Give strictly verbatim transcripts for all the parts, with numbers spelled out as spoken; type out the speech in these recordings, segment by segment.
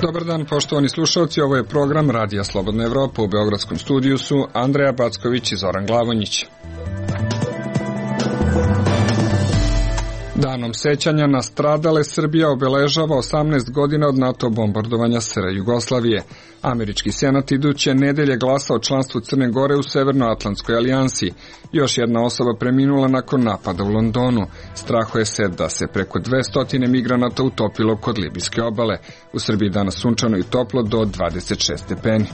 Dobar dan, poštovani slušalci, ovo je program Radija Slobodna Evropa. U beogradskom studiju su Andreja Backović i Zoran Glavonjić. Danom sećanja na stradale Srbija obeležava osamnaest godina od NATO bombardovanja S R Jugoslavije. Američki senat iduće nedelje glasa o članstvu Crne Gore u Severnoatlantskoj alijansi. Još jedna osoba preminula nakon napada u Londonu. Strahuje se da se preko dvesta migranata utopilo kod libijske obale. U Srbiji danas sunčano i toplo do dvadeset šest stepeni.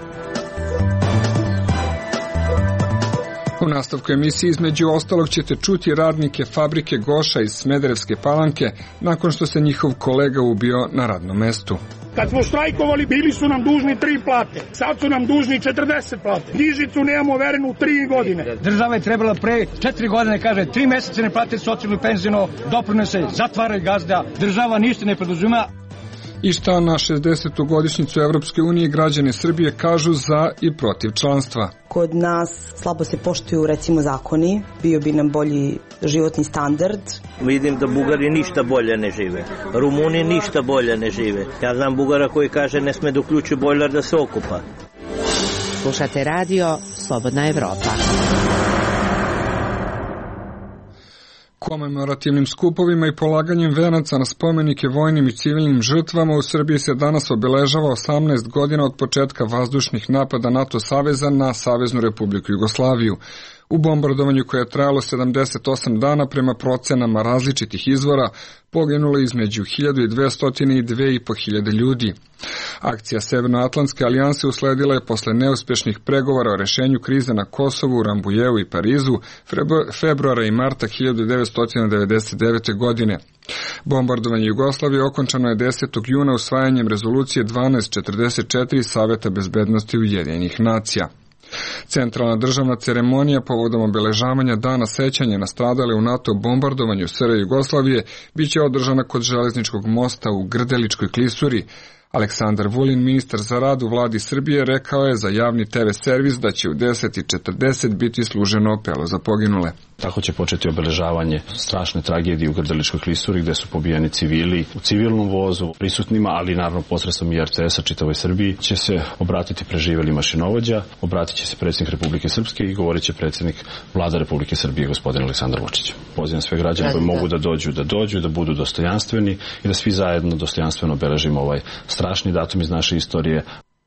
U nastavku emisije između ostalog ćete čuti radnike fabrike Goša iz Smederevske Palanke nakon što se njihov kolega ubio na radnom mestu. Kad smo štrajkovali, bili su nam dužni tri plate. Sad su nam dužni četrdeset plate. Knjižicu nemamo verenu tri godine. Država je trebala pre četiri godine, kaže, tri meseca ne plate socijalno i penzijno, doprinose, zatvaraju gazda. Država ništa ne preduzima. I šta na šezdesetu godišnjicu Evropske unije građani Srbije kažu za i protiv članstva? Kod nas slabo se poštuju, recimo, zakoni, bio bi nam bolji životni standard. Vidim da Bugari ništa bolje ne žive, Rumuni ništa bolje ne žive. Ja znam Bugara koji kaže ne sme da uključi bojler da se okupa. Slušate radio Slobodna Evropa. Komemorativnim skupovima i polaganjem venaca na spomenike vojnim i civilnim žrtvama u Srbiji se danas obeležava osamnaest godina od početka vazdušnih napada NATO saveza na Saveznu Republiku Jugoslaviju. U bombardovanju koje je trajalo sedamdeset osam dana prema procenama različitih izvora poginulo između hiljadu dvesta i dve i po hiljade ljudi. Akcija Severnoatlantske alijanse usledila je posle neuspešnih pregovora o rešenju krize na Kosovu, Rambujeu i Parizu februara i marta hiljadu devetsto devedeset devete. godine. Bombardovanje Jugoslavije okončano je desetog juna usvajanjem rezolucije dvanaest četrdeset četiri Saveta bezbednosti Ujedinjenih nacija. Centralna državna ceremonija povodom obeležavanja dana sećanja na stradale u NATO bombardovanju S R Jugoslavije biće održana kod železničkog mosta u Grdeličkoj klisuri. Aleksandar Vulin, ministar za rad u vladi Srbije, rekao je za javni te ve servis da će u deset i četrdeset biti služeno apelo za poginule. Tako će početi obeležavanje strašne tragedije u Grdeličkoj klisuri gde su pobijeni civili u civilnom vozu prisutnima, ali naravno posredstvom i er te esa čitavoj Srbiji. Će se obratiti preživeli mašinovođa, obratit će se predsjednik Republike Srpske i govorit će predsjednik vlada Republike Srbije gospodin Aleksandar Vučić. Pozivam sve građane koji mogu da dođu, da dođu, da budu dostojanstveni i da svi zajedno dostojanstveno obeležimo ovaj strašni datum iz naše istorije.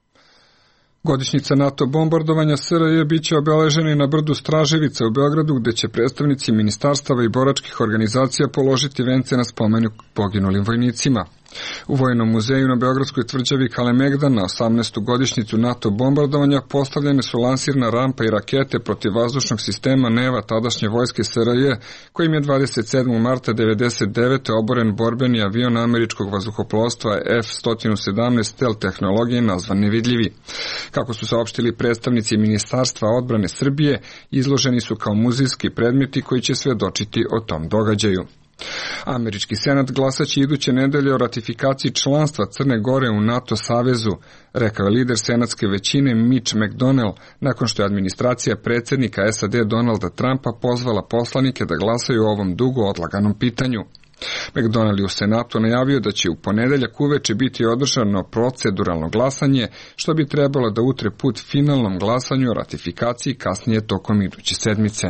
Godišnjica NATO bombardovanja S R J biće obeležena na brdu Straževica u Beogradu, gde će predstavnici ministarstava i boračkih organizacija položiti vence na spomenik poginulim vojnicima. U Vojnom muzeju na Beogradskoj tvrđavi Kalemegdan na osamnaestu godišnjicu NATO bombardovanja postavljene su lansirna rampa i rakete protiv vazdušnog sistema Neva tadašnje vojske S R J, kojim je dvadeset sedmog marta devedeset devete. oboren borbeni avion američkog vazduhoplovstva F sto sedamnaest stealth tehnologije nazvan Nevidljivi. Kako su saopštili predstavnici Ministarstva odbrane Srbije, izloženi su kao muzejski predmeti koji će svedočiti o tom događaju. Američki senat glasaće iduće nedelje o ratifikaciji članstva Crne Gore u NATO savezu, rekao je lider senatske većine Mitch McConnell, nakon što je administracija predsjednika S A D Donalda Trumpa pozvala poslanike da glasaju o ovom dugo odlaganom pitanju. McDonnell je u Senatu najavio da će u ponedeljak uveče biti održano proceduralno glasanje, što bi trebalo da utre put finalnom glasanju o ratifikaciji kasnije tokom iduće sedmice.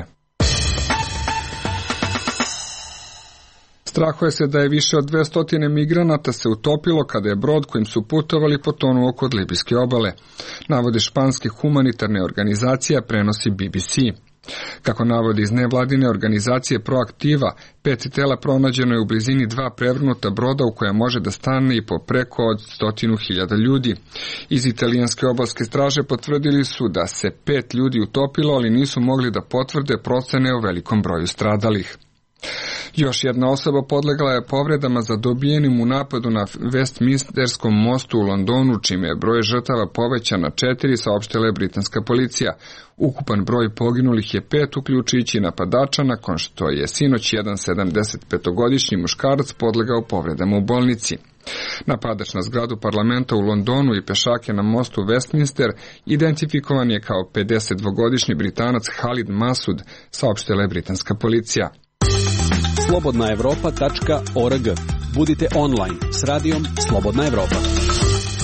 Strahuje se da je više od dvesta migranata se utopilo kada je brod kojim su putovali potonuo kod libijske obale. Navode španske humanitarne organizacije, prenosi B B C. Kako navodi iz nevladine organizacije Proaktiva, pet tela pronađeno je u blizini dva prevrnuta broda u koja može da stane i po preko od stotinu hiljada ljudi. Iz italijanske obalske straže potvrdili su da se pet ljudi utopilo, ali nisu mogli da potvrde procene o velikom broju stradalih. Još jedna osoba podlegla je povredama zadobijenim u napadu na Westminsterskom mostu u Londonu, čime je broj žrtava povećan na četiri, saopštila je britanska policija. Ukupan broj poginulih je pet, uključujući napadača, nakon što je sinoć jedan sedamdesetpetogodišnji muškarac podlegao povredama u bolnici. Napadač na zgradu parlamenta u Londonu i pešake na mostu Westminster identifikovan je kao pedesetdvogodišnji Britanac Halid Masud, saopštila je britanska policija. slobodna evropa tačka org. Budite online s radijom Slobodna Evropa.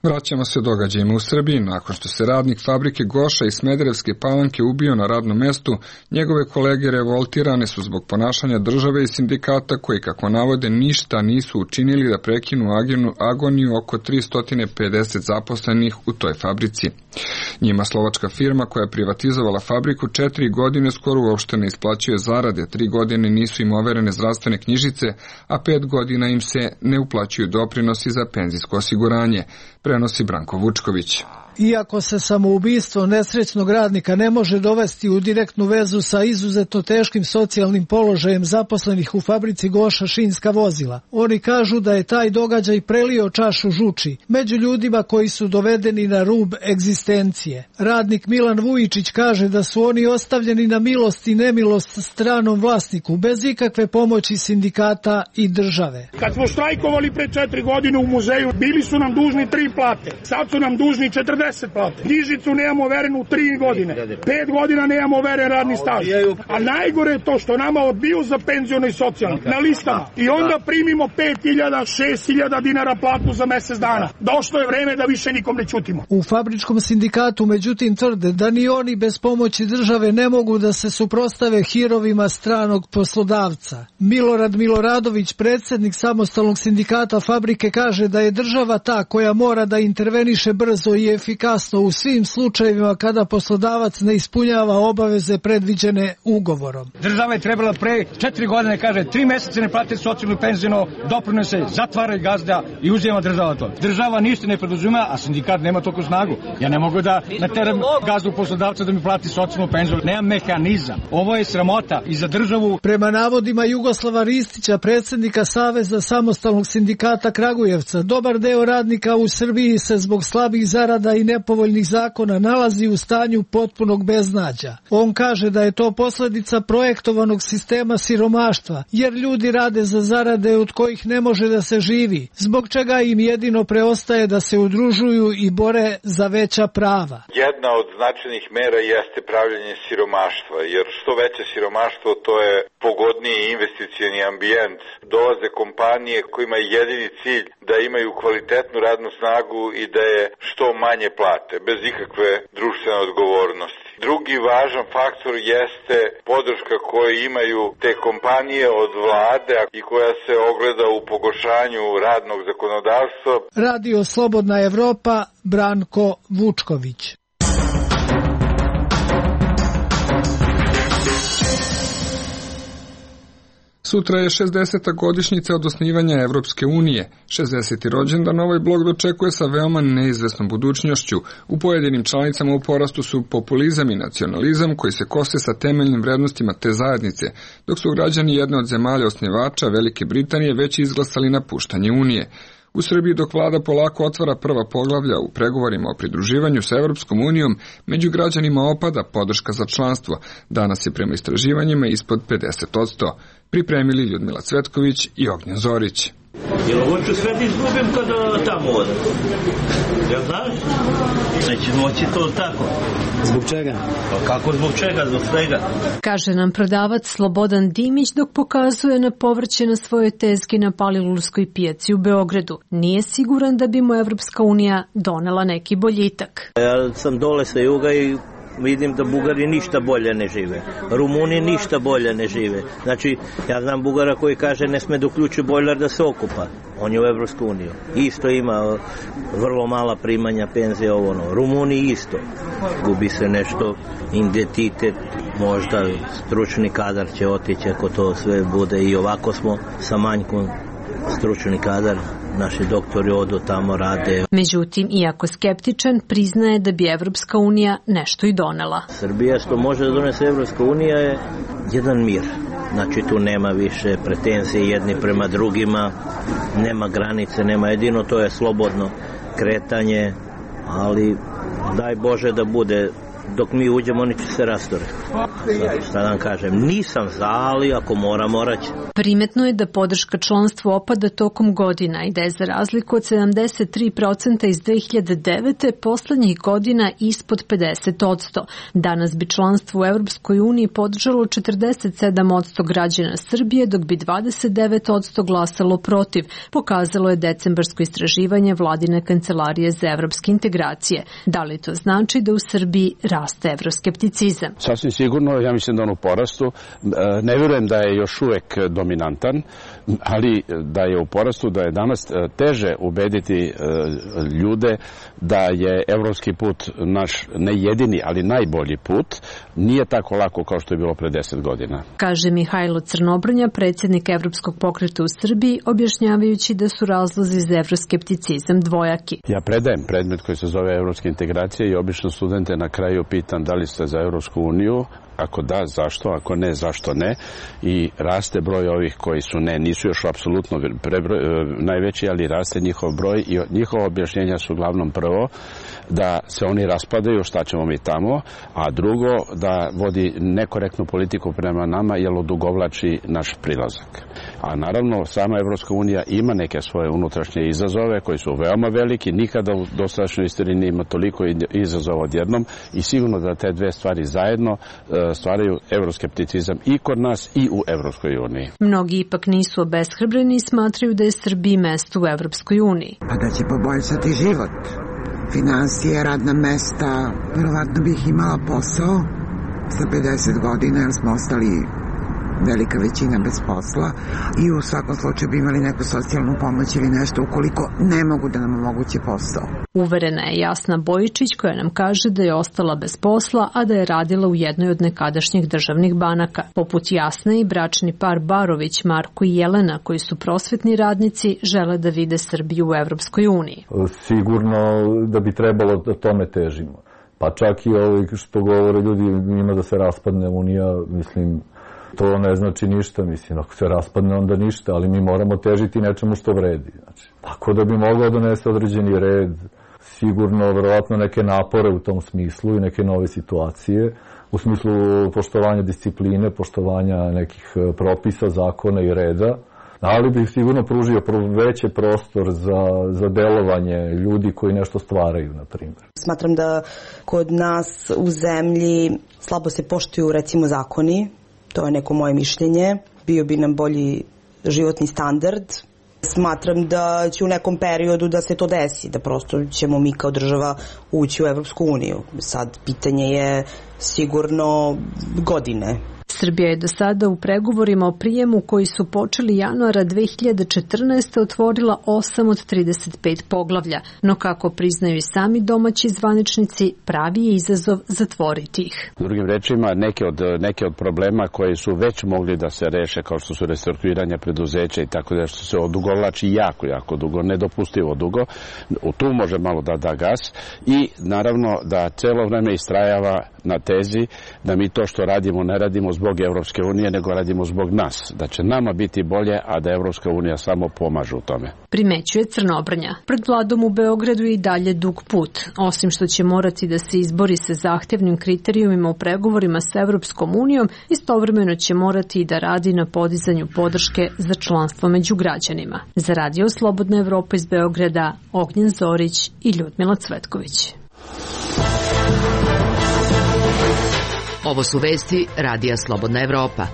Vraćamo se događajima u Srbiji. Nakon što se radnik fabrike Goša iz Smederevske Palanke ubio na radnom mestu, njegove kolege revoltirane su zbog ponašanja države i sindikata koji, kako navode, ništa nisu učinili da prekinu agoniju oko tristo pedeset zaposlenih u toj fabrici. Njima slovačka firma koja je privatizovala fabriku četiri godine skoro uopšte ne isplaćuje zarade, tri godine nisu im overene zdravstvene knjižice, a pet godina im se ne uplaćuju doprinosi za penzijsko osiguranje, prenosi Branko Vučković. Iako se samoubistvo nesrećnog radnika ne može dovesti u direktnu vezu sa izuzetno teškim socijalnim položajem zaposlenih u fabrici Goša šinska vozila, oni kažu da je taj događaj prelio čašu žuči među ljudima koji su dovedeni na rub egzistencije. Radnik Milan Vujičić kaže da su oni ostavljeni na milost i nemilost stranom vlasniku, bez ikakve pomoći sindikata i države. Kad smo štrajkovali pre četiri godine u muzeju, bili su nam dužni tri plate, sad su nam dužni četrdeset plate. Knjižicu nemamo overenu tri godine. Pet godina nemamo overen radni staž. A najgore je to što nama odbiju za penziono i socijalno na listama. I onda primimo pet hiljada, šest hiljada dinara platu za mesec dana. Došlo je vreme da više nikom ne ćutimo. U fabričkom sindikatu međutim tvrde da ni oni bez pomoći države ne mogu da se suprostave hirovima stranog poslodavca. Milorad Miloradović, predsjednik samostalnog sindikata fabrike, kaže da je država ta koja mora da interveniše brzo i efikasno u svim slučajevima kada poslodavac ne ispunjava obaveze predviđene ugovorom. Država je trebala pre četiri godine, kaže, tri meseca ne plati socijalno penzijno doprinose, zatvara gazda i uzima država to. Država ništa ne preduzima, a sindikat nema toliko snagu. Ja ne mogu da nateram gazdu poslodavca da mi plati socijalnu penziju. Nema mehanizam. Ovo je sramota i za državu. Prema navodima Jugoslava Ristića, predsjednika Saveza samostalnog sindikata Kragujevca, dobar deo radnika u Srbiji se zbog slabih zarada i nepovoljnih zakona nalazi u stanju potpunog beznađa. On kaže da je to posljedica projektovanog sistema siromaštva, jer ljudi rade za zarade od kojih ne može da se živi, zbog čega im jedino preostaje da se udružuju i bore za veća prava. Jedna od značajnih mera jeste pravljenje siromaštva, jer što veće siromaštvo, to je pogodniji investicioni ambijent. Dolaze kompanije kojima je jedini cilj da imaju kvalitetnu radnu snagu i da je što manje plate, bez ikakve društvene odgovornosti. Drugi važan faktor jeste podrška koju imaju te kompanije od vlade i koja se ogleda u pogoršanju radnog zakonodavstva. Radio Slobodna Evropa, Branko Vučković. Sutra je šezdeseta godišnjica od osnivanja Evropske unije. šezdeseti rođendan ovaj blok dočekuje sa veoma neizvesnom budućnošću. U pojedinim članicama u porastu su populizam i nacionalizam koji se kose sa temeljnim vrednostima te zajednice, dok su građani jedne od zemalja osnivača, Velike Britanije, već izglasali napuštanje Unije. U Srbiji dok vlada polako otvara prva poglavlja u pregovorima o pridruživanju sa Evropskom unijom, među građanima opada podrška za članstvo. Danas je prema istraživanjima ispod pedeset posto. Pripremili Ljudmila Cvetković i Ognjen Zorić. Jel hoću sve da izgubim kada tamo odem? Jel znaš? Neće moći to tako. Zbog čega? Pa kako zbog čega? Zbog svega. Kaže nam prodavac Slobodan Dimić dok pokazuje na povrće na svojoj tezgi na Palilulskoj pijaci u Beogradu. Nije siguran da bi mu Evropska unija donela neki boljitak. Ja sam dole sa juga i vidim da Bugari ništa bolje ne žive. Rumuni ništa bolje ne žive. Znači, ja znam Bugara koji kaže ne sme da uključi bojler da se okupa. On je u Evropsku uniju. Isto ima vrlo mala primanja, penzije, ovo ono. Rumuni isto. Gubi se nešto, identitet, možda stručni kadar će otići ako to sve bude i ovako smo sa manjkom stručni kadar. Naši doktori odu tamo, rade. Međutim, iako skeptičan, priznaje da bi Evropska unija nešto i donela. Srbija što može da donese Evropska unija je jedan mir. Znači tu nema više pretenzije jedni prema drugima, nema granice, nema jedino, to je slobodno kretanje, ali daj Bože da bude dok mi uđemo oni će se rasture. Šta nam kažem, nisam za, ali ako mora, morat će. Primetno je da podrška članstvu opada tokom godina i da je za razliku od sedamdeset tri procenta iz dve hiljade devete poslednjih godina ispod pedeset posto. Danas bi članstvo u Evropskoj uniji podržalo četrdeset sedam posto građana Srbije, dok bi dvadeset devet posto glasalo protiv, pokazalo je decembarsko istraživanje Vladine kancelarije za evropske integracije. Da li to znači da u Srbiji raste evroskepticizam? Sasvim sigurno, ja mislim da on u porastu. Ne vjerujem da je još uvek dominantan, ali da je u porastu, da je danas teže ubediti ljude da je evropski put naš ne jedini, ali najbolji put. Nije tako lako kao što je bilo pre deset godina. Kaže Mihajlo Crnobrnja, predsjednik Evropskog pokreta u Srbiji, objašnjavajući da su razlozi za evroskepticizam dvojaki. Ja predajem predmet koji se zove evropska integracija i obično studente na kraju pitam da li ste za Evropsku uniju. Ako da, zašto? Ako ne, zašto ne? I raste broj ovih koji su ne, nisu još apsolutno prebroj, najveći, ali raste njihov broj i njihova objašnjenja su uglavnom prvo da se oni raspadaju, šta ćemo mi tamo, a drugo da vodi nekorektnu politiku prema nama jer odugovlači naš prilazak. A naravno, sama Evropska unija ima neke svoje unutrašnje izazove koji su veoma veliki, nikada u dosadašnjoj istoriji nije ima toliko izazova odjednom i sigurno da te dve stvari zajedno stvaraju evroskepticizam i kod nas i u Evropskoj uniji. Mnogi ipak nisu obeshrabreni i smatraju da je Srbiji mesto u Evropskoj uniji. Pa da će poboljšati život, finansije, radna mesta, verovatno bih imala posao sa pedeset godina jer smo ostali velika većina bez posla i u svakom slučaju bi imali neku socijalnu pomoć ili nešto ukoliko ne mogu da nam omoguće posao. Uverena je Jasna Bojičić koja nam kaže da je ostala bez posla, a da je radila u jednoj od nekadašnjih državnih banaka. Poput Jasne i bračni par Barović, Marko i Jelena, koji su prosvetni radnici, žele da vide Srbiju u Evropskoj uniji. Sigurno da bi trebalo da tome težimo. Pa čak i ovo što govore ljudi njima da se raspadne unija, mislim, to ne znači ništa, mislim, ako se raspadne onda ništa, ali mi moramo težiti nečemu što vredi. Znači, tako da bi mogao donese određeni red, sigurno, verovatno neke napore u tom smislu i neke nove situacije, u smislu poštovanja discipline, poštovanja nekih propisa, zakona i reda, ali bih sigurno pružio veći prostor za, za delovanje ljudi koji nešto stvaraju, na primjer. Smatram da kod nas u zemlji slabo se poštuju, recimo, zakoni. To je neko moje mišljenje. Bio bi nam bolji životni standard. Smatram da će u nekom periodu da se to desi, da prosto ćemo mi kao država ući u Evropsku uniju. Sad pitanje je sigurno godine. Srbija je do sada u pregovorima o prijemu koji su počeli januara dve hiljade četrnaeste. otvorila osam od trideset pet poglavlja, no kako priznaju i sami domaći zvaničnici, pravi je izazov zatvoriti ih. Drugim rečima, neke od, neke od problema koji su već mogli da se reše, kao što su restrukturiranja preduzeća i tako da što se odugovlači jako, jako dugo, nedopustivo dugo, tu može malo da da gas i naravno da celo vreme istrajava na tezi da mi to što radimo ne radimo zbog Evropske unije, nego radimo zbog nas. Da će nama biti bolje, a da Evropska unija samo pomaže u tome. Primećuje Crnobrnja. Pred vladom u Beogradu je i dalje dug put. Osim što će morati da se izbori sa zahtevnim kriterijumima u pregovorima sa Evropskom unijom, istovremeno će morati i da radi na podizanju podrške za članstvo među građanima. Za Radio Slobodna Evropa iz Beograda, Ognjen Zorić i Ljudmila Cvetković. Ovo su vesti Radija Slobodna Evropa.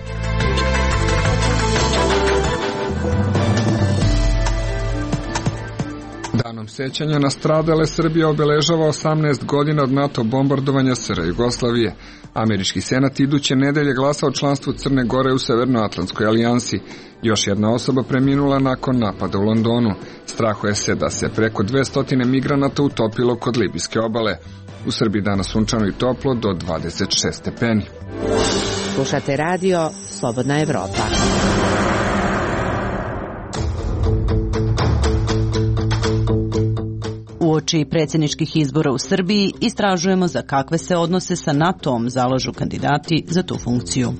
Danom sećanja na stradale Srbija obeležava osamnaest godina od NATO bombardovanja S R Jugoslavije. Američki senat iduće nedelje glasa o članstvu Crne Gore u Severnoatlantskoj alijansi. Još jedna osoba preminula nakon napada u Londonu. Strahuje se da se preko dvesta migranata utopilo kod libijske obale. U Srbiji danas sunčano i toplo do dvadeset šest stepeni. Slušate radio Slobodna Evropa. Uoči predsjedničkih izbora u Srbiji istražujemo za kakve se odnose sa NATO-om zalažu kandidati za tu funkciju.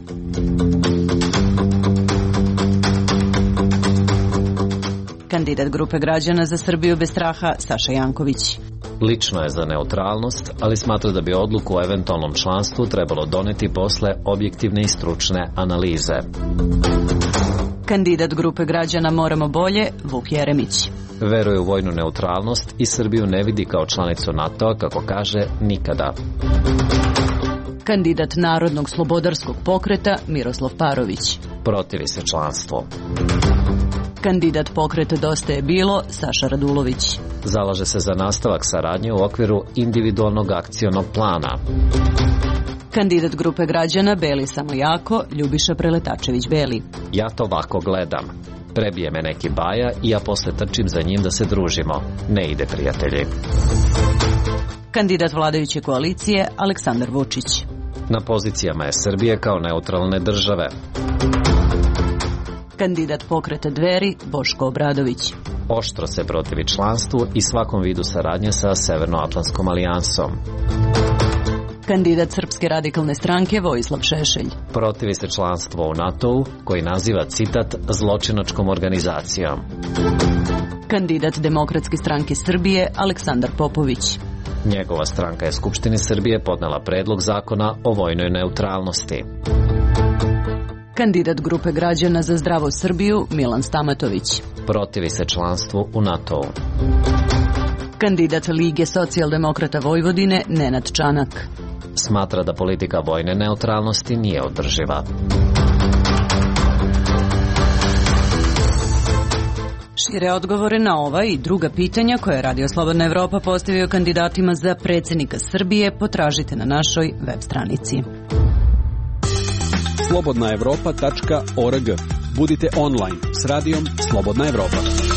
Kandidat grupe građana za Srbiju bez straha Saša Janković. Lično je za neutralnost, ali smatra da bi odluku o eventualnom članstvu trebalo doneti posle objektivne i stručne analize. Kandidat grupe građana Moramo bolje, Vuk Jeremić. Veruje u vojnu neutralnost i Srbiju ne vidi kao članicu NATO-a, kako kaže, nikada. Kandidat Narodnog slobodarskog pokreta Miroslav Parović. Protivi se članstvu. Kandidat Pokreta Dosta je bilo, Saša Radulović. Zalaže se za nastavak saradnje u okviru individualnog akcionog plana. Kandidat grupe građana Beli samo jako, Ljubiša Preletačević Beli. Ja to ovako gledam. Prebije me neki baja i ja posle trčim za njim da se družimo. Ne ide, prijatelji. Kandidat vladajuće koalicije Aleksandar Vučić. Na pozicijama je Srbije kao neutralne države. Kandidat Pokreta Dveri Boško Obradović. Oštro se protivi članstvu i svakom vidu saradnje sa Severnoatlantskom alijansom. Kandidat Srpske radikalne stranke Vojislav Šešelj. Protivi se članstvo u NATO-u, koji naziva, citat, zločinačkom organizacijom. Kandidat Demokratske stranke Srbije Aleksandar Popović. Njegova stranka je Skupštini Srbije podnela predlog zakona o vojnoj neutralnosti. Kandidat grupe građana za zdravu Srbiju Milan Stamatović. Protivi se članstvu u NATO-u. Kandidat Lige socijaldemokrata Vojvodine Nenad Čanak. Smatra da politika vojne neutralnosti nije održiva. Šire odgovore na ova i druga pitanja koje je Radio Slobodna Evropa postavio kandidatima za predsjednika Srbije potražite na našoj web stranici. slobodna evropa tačka org. Budite online s radijom Slobodna Evropa.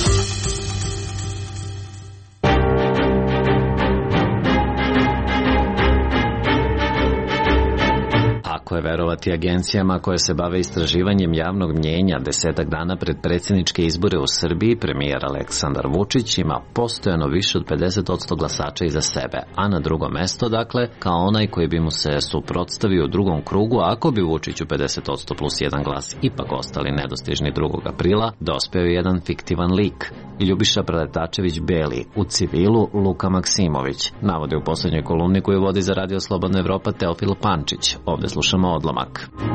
Ako je verovati agencijama koje se bave istraživanjem javnog mnjenja, desetak dana pred predsjedničke izbore u Srbiji, premijer Aleksandar Vučić ima postojano više od pedeset posto glasača iza sebe, a na drugo mesto, dakle, kao onaj koji bi mu se suprotstavio u drugom krugu, ako bi Vučiću pedeset posto plus jedan glas ipak ostali nedostižni drugog aprila, dospeo je jedan fiktivan lik. Ljubiša Preletačević Beli, u civilu Luka Maksimović, navode u poslednjoj kolumni koju vodi za Radio Slobodna Evropa Teofil Pančić. Ovde slušamo odlomak.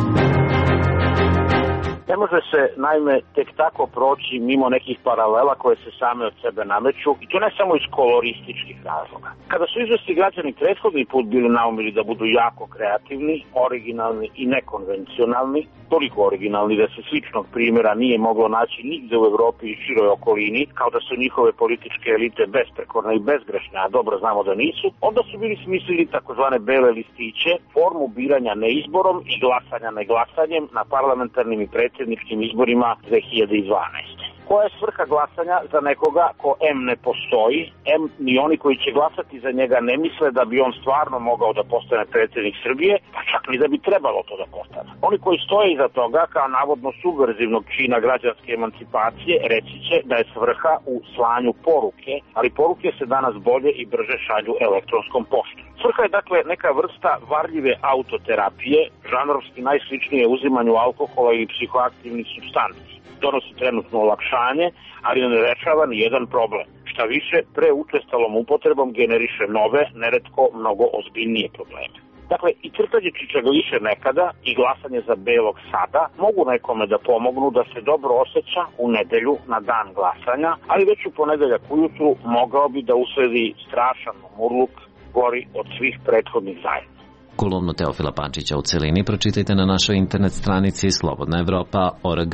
Ne može se, naime, tek tako proći mimo nekih paralela koje se same od sebe nameću, i to ne samo iz kolorističkih razloga. Kada su izvesti građani prethodni put bili naumili da budu jako kreativni, originalni i nekonvencionalni, toliko originalni da se sličnog primjera nije moglo naći nigde u Evropi i široj okolini, kao da su njihove političke elite besprekorne i bezgrešne, a dobro znamo da nisu, onda su bili smislili takozvane bele listiće, formu biranja neizborom i glasanja neglasanjem na parlamentarnim i predsjedničkim izborima dve hiljade dvanaeste. Koja je svrha glasanja za nekoga ko em ne postoji, em ni oni koji će glasati za njega ne misle da bi on stvarno mogao da postane predsjednik Srbije, pa čak ni da bi trebalo to da postane. Oni koji stoje iza toga kao navodno subverzivnog čina građanske emancipacije reći će da je svrha u slanju poruke, ali poruke se danas bolje i brže šalju elektronskom poštom. Svrha je dakle neka vrsta varljive autoterapije, žanrovski najsličnije uzimanju alkohola i psihoaktivnih supstanci. Donosi trenutno olakšanje, ali ne rešava ni jedan problem. Šta više, pre učestalom upotrebom generiše nove, neretko mnogo ozbiljnije probleme. Dakle, i crtanje čičagliše nekada i glasanje za belog sada mogu nekome da pomognu da se dobro osjeća u nedelju na dan glasanja, ali već u ponedeljak ujutru mogao bi da usledi strašan murluk gori od svih prethodnih zajedno. Kolumnu Teofila Pančića u celini pročitajte na našoj internet stranici slobodna evropa tačka org.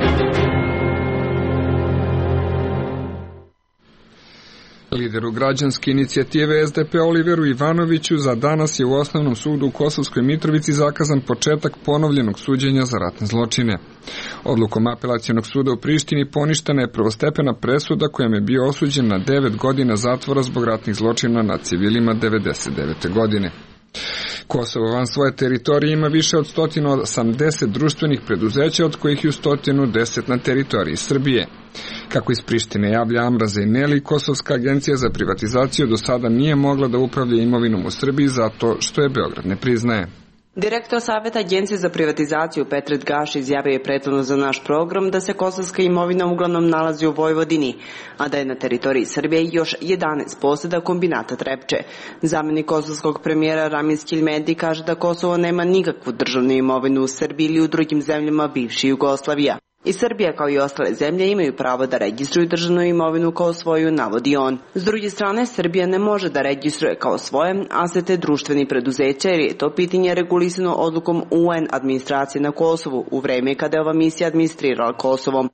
Lideru građanske inicijative es de pe Oliveru Ivanoviću za danas je u Osnovnom sudu u Kosovskoj Mitrovici zakazan početak ponovljenog suđenja za ratne zločine. Odlukom Apelacionog suda u Prištini poništena je prvostepena presuda kojom je bio osuđen na devet godina zatvora zbog ratnih zločina nad civilima devedeset devete. godine. Kosovo van svoje teritorije ima više od sto osamdeset društvenih preduzeća, od kojih je sto deset na teritoriji Srbije. Kako iz Prištine javlja Amraza i Neli, Kosovska agencija za privatizaciju do sada nije mogla da upravlja imovinom u Srbiji zato što je Beograd ne priznaje. Direktor Saveta Agencije za privatizaciju Petret Gaš izjavio je prethodno za naš program da se kosovska imovina uglavnom nalazi u Vojvodini, a da je na teritoriji Srbije još jedanaest poseda kombinata Trepče. Zamenik kosovskog premijera Ramin Skilmedi kaže da Kosovo nema nikakvu državnu imovinu u Srbiji ili u drugim zemljama bivše Jugoslavija. I Srbija kao i ostale zemlje imaju pravo da registruju državnu imovinu kao svoju, navodi on. S druge strane, Srbija ne može da registruje kao svoje asete društvenih preduzeća jer je to pitanje regulisano odlukom U N administracije na Kosovu u vreme kada je ova misija administrirala Kosovom.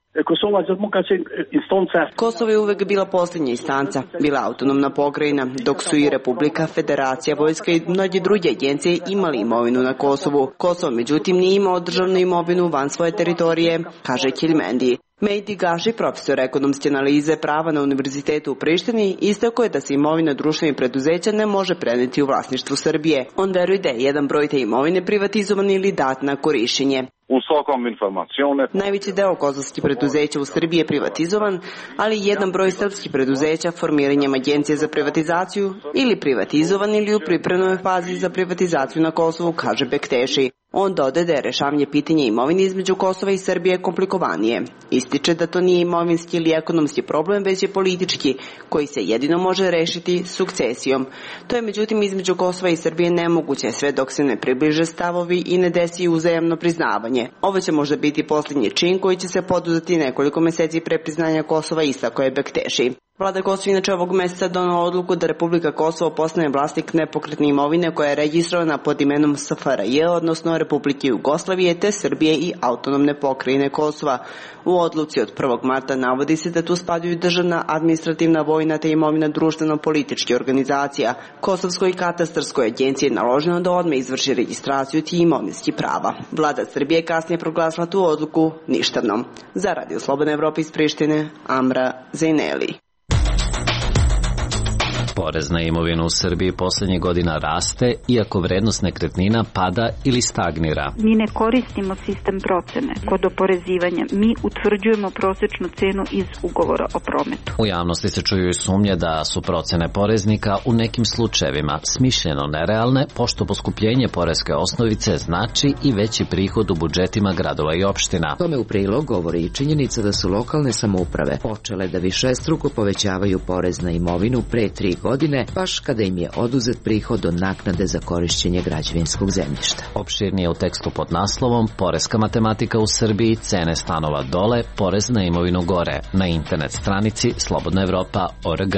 Kosovo je uvek bila posljednja instanca, bila autonomna pokrajina, dok su i Republika, Federacija, Vojska i mnoge druge agencije imali imovinu na Kosovu. Kosovo, međutim, nije imao državnu imovinu van svoje teritorije, kaže Kilmendi. Mejdi Gaši, profesor ekonomske analize prava na Univerzitetu u Prištini, istakao je da se imovina društvenih preduzeća ne može preneti u vlasništvu Srbije. On veruje da je jedan broj te imovine privatizovan ili dat na korišćenje. Najveći deo kosovskih preduzeća u Srbiji je privatizovan, ali jedan broj srpskih preduzeća formiranjem Agencije za privatizaciju ili privatizovan ili u pripremnoj fazi za privatizaciju na Kosovu, kaže Bekteši. On dodaje da je rešavanje pitanja imovine između Kosova i Srbije komplikovanije. Ističe da to nije imovinski ili ekonomski problem, već je politički, koji se jedino može rešiti sukcesijom. To je međutim između Kosova i Srbije nemoguće sve dok se ne približe stavovi i ne desi uzajamno priznavanje. Ovo će možda biti posljednji čin koji će se poduzeti nekoliko meseci pre priznanja Kosova, istakao je Bekteši. Vlada Kosova inače ovog meseca donela odluku da Republika Kosovo postane vlasnik nepokretne imovine koja je registrovana pod imenom S F R J, odnosno Republike Jugoslavije, te Srbije i autonomne pokrajine Kosova. U odluci od prvog marta navodi se da tu spadaju državna, administrativna, vojna te imovina društveno-političke organizacija. Kosovskoj i katastarskoj agenciji je naloženo da odmah izvrši registraciju tih imovinskih prava. Vlada Srbije je kasnije proglasila tu odluku ništavnom. Za Radio Slobodna Evropa iz Prištine, Amra Zejneli. Porez na imovinu u Srbiji poslednjih godina raste, iako vrednost nekretnina pada ili stagnira. Mi ne koristimo sistem procene kod oporezivanja. Mi utvrđujemo prosečnu cenu iz ugovora o prometu. U javnosti se čuju i sumnje da su procene poreznika u nekim slučajevima smišljeno nerealne, pošto poskupljenje poreske osnovice znači i veći prihod u budžetima gradova i opština. Tome u prilog govori i činjenica da su lokalne samouprave počele da višestruko povećavaju porez na imovinu pre tri godine, baš kada im je oduzet prihod od naknade za korišćenje građevinskog zemljišta. Opširnije u tekstu pod naslovom Poreska matematika u Srbiji, cene stanova dole, porez na imovinu gore, na internet stranici slobodna evropa tačka org.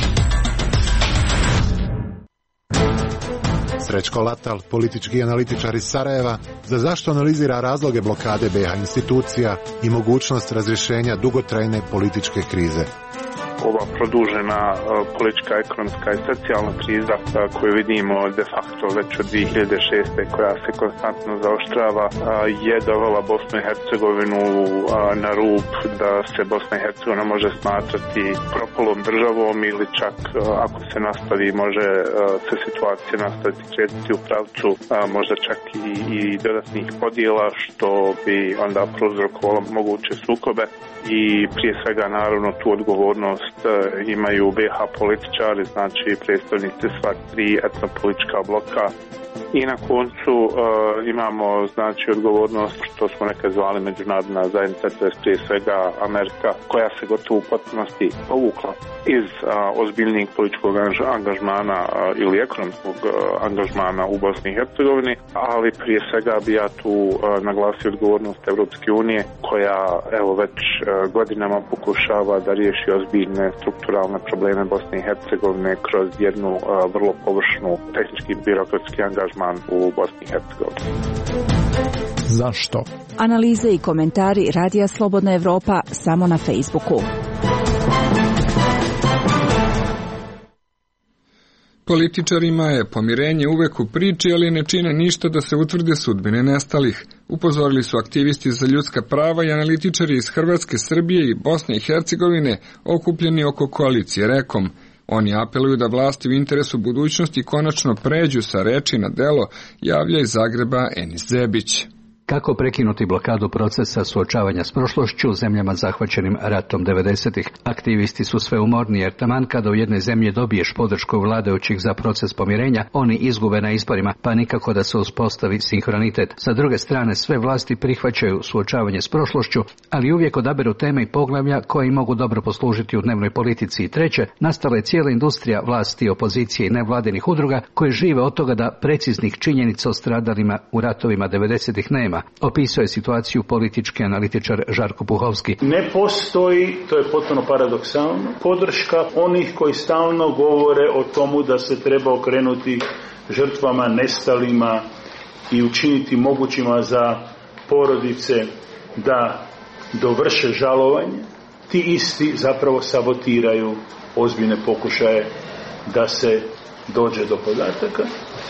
Srećko Latal, politički analitičar iz Sarajeva, za zašto analizira razloge blokade B iH institucija i mogućnost razrješenja dugotrajne političke krize. Ova produžena politička, ekonomska i socijalna kriza koju vidimo de facto već od dvije hiljade šeste. koja se konstantno zaoštrava je dovela Bosnu i Hercegovinu na rub da se Bosna i Hercegovina može smatrati propalom državom ili čak ako se nastavi može se situacija nastaviti kretiti u pravcu možda čak i, i dodatnih podjela što bi onda prouzrokovalo moguće sukobe i prije svega naravno tu odgovornost imaju B iH političari, znači predstavnici sva tri etnopolitička bloka i na koncu uh, imamo znači odgovornost što smo nekad zvali međunarodna zajednica, to je prije svega Amerika, koja se gotovo u potpunosti povukla iz uh, ozbiljnijeg političkog angažmana uh, ili ekonomskog uh, angažmana u Bosni i Hercegovini, ali prije svega bi ja tu uh, naglasio odgovornost Evropske unije koja evo već uh, godinama pokušava da riješi ozbiljne strukturalne probleme Bosne i Hercegovine kroz jednu uh, vrlo površnu tehnički birokratski angažman u Bosni i Hercegovini. Zašto? Analize i komentari Radija Slobodna Evropa samo na Facebooku. Političarima je pomirenje uvek u priči, ali ne čine ništa da se utvrde sudbine nestalih. Upozorili su aktivisti za ljudska prava i analitičari iz Hrvatske, Srbije i Bosne i Hercegovine okupljeni oko koalicije Rekom. Oni apeluju da vlasti u interesu budućnosti konačno pređu sa reči na delo, javlja iz Zagreba Enis Zebić. Kako prekinuti blokadu procesa suočavanja s prošlošću u zemljama zahvaćenim ratom devedesetih. Aktivisti su sve umorni jer taman kada u jednoj zemlji dobiješ podršku vladajućih za proces pomirenja, oni izgube na izborima, pa nikako da se uspostavi sinhronitet. Sa druge strane, sve vlasti prihvaćaju suočavanje s prošlošću, ali uvijek odaberu teme i poglavlja koji mogu dobro poslužiti u dnevnoj politici. I treće, nastala je cijela industrija vlasti, opozicije i nevladinih udruga koji žive od toga da preciznih činjenica o stradalima u ratovima devedesetih nema. Opisuje situaciju politički analitičar Žarko Puhovski. Ne postoji, to je potpuno paradoksalno, podrška onih koji stalno govore o tomu da se treba okrenuti žrtvama, nestalima i učiniti mogućima za porodice da dovrše žalovanje. Ti isti zapravo sabotiraju ozbiljne pokušaje da se dođe do podataka,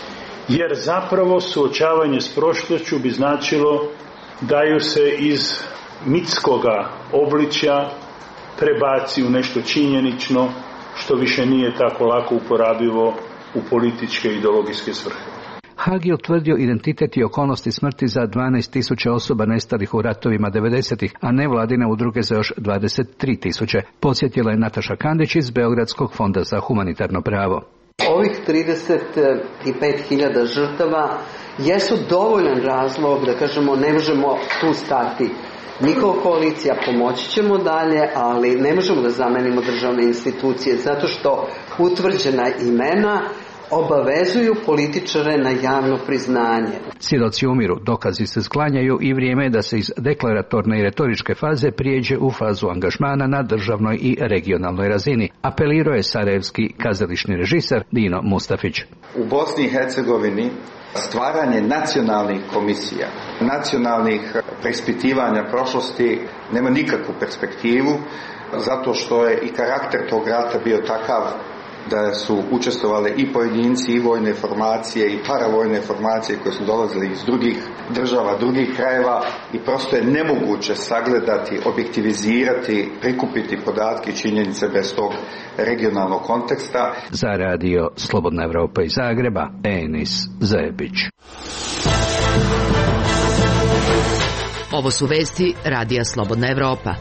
jer zapravo suočavanje s prošlošću bi značilo da ju se iz mitskoga obličja prebaci u nešto činjenično što više nije tako lako uporabivo u političke i ideologijske svrhe. Haag je utvrdio identitet i okolnosti smrti za dvanaest tisuća osoba nestalih u ratovima devedesetih, a nevladine udruge za još dvadeset tri tisuće. Podsjetila je Nataša Kandić iz Beogradskog fonda za humanitarno pravo. Ovih trideset pet hiljada žrtava jesu dovoljan razlog da kažemo ne možemo tu stati. Mi kao koalicija pomoći ćemo dalje, ali ne možemo da zamenimo državne institucije zato što utvrđena imena obavezuju političare na javno priznanje. Svjedoci umiru, dokazi se sklanjaju i vrijeme je da se iz deklaratorne i retoričke faze prijeđe u fazu angažmana na državnoj i regionalnoj razini, apelirao je sarajevski kazališni režiser Dino Mustafić. U Bosni i Hercegovini stvaranje nacionalnih komisija, nacionalnih preispitivanja prošlosti nema nikakvu perspektivu, zato što je i karakter tog rata bio takav da su učestvovali i pojedinci i vojne formacije i paravojne formacije koje su dolazili iz drugih država, drugih krajeva i prosto je nemoguće sagledati, objektivizirati, prikupiti podatke i činjenice bez tog regionalnog konteksta. Za radio Slobodna Evropa iz Zagreba, Enis Zebić. Ovo su vesti Radija Slobodna Evropa.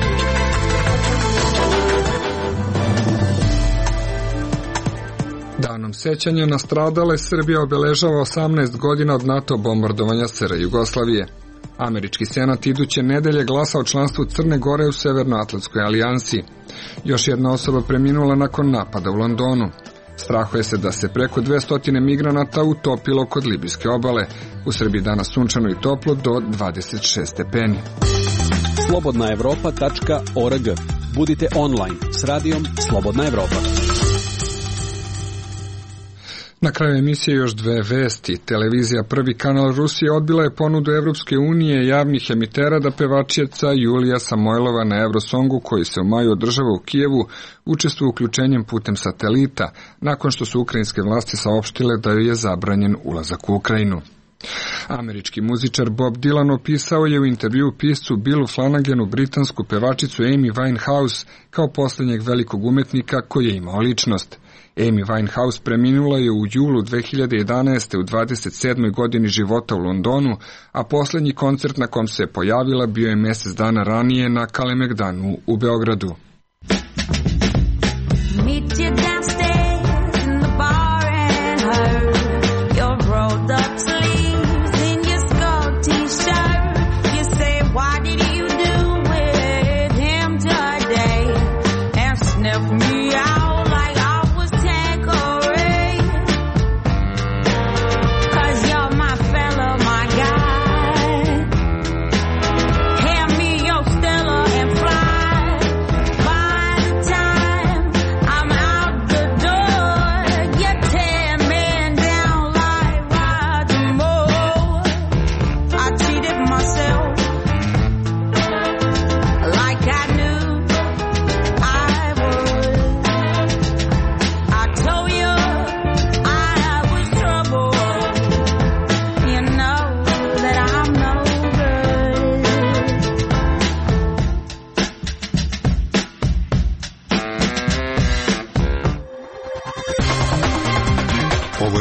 Danom sećanja na stradale Srbija obeležava osamnaest godina od NATO bombardovanja S R Jugoslavije. Američki senat iduće nedelje glasa o članstvu Crne Gore u Severnoatlantskoj alijansi. Još jedna osoba preminula nakon napada u Londonu. Strahuje se da se preko dvesta migranata utopilo kod libijske obale. U Srbiji danas sunčano i toplo do dvadeset šest stepeni. slobodna evropa tačka org. Budite online s radijom Slobodna Evropa. Na kraju emisije još dve vesti. Televizija Prvi kanal Rusije odbila je ponudu Evropske unije javnih emitera da pevačica Julija Samojlova na Eurosongu, koji se u maju održava u Kijevu, učestvuje uključenjem putem satelita, nakon što su ukrajinske vlasti saopštile da joj je zabranjen ulazak u Ukrajinu. Američki muzičar Bob Dylan opisao je u intervju piscu Billu Flanaganu britansku pevačicu Amy Winehouse kao posljednjeg velikog umetnika koji je imao ličnost. Amy Winehouse preminula je u julu dve hiljade jedanaeste. u dvadeset sedmoj godini života u Londonu, a posljednji koncert na kom se pojavila bio je mjesec dana ranije na Kalemegdanu u Beogradu.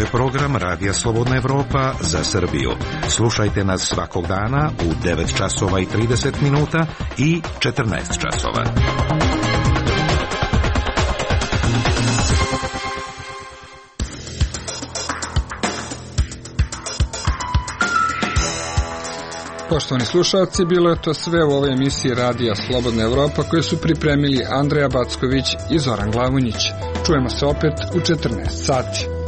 je program Radija Slobodna Evropa za Srbiju. Slušajte nas svakog dana u devet časova i trideset minuta i četrnaest časova. Poštovani slušalci, bilo je to sve u ovoj emisiji Radija Slobodna Evropa koje su pripremili Andreja Backović i Zoran Glavunjić. Čujemo se opet u četrnaest sati.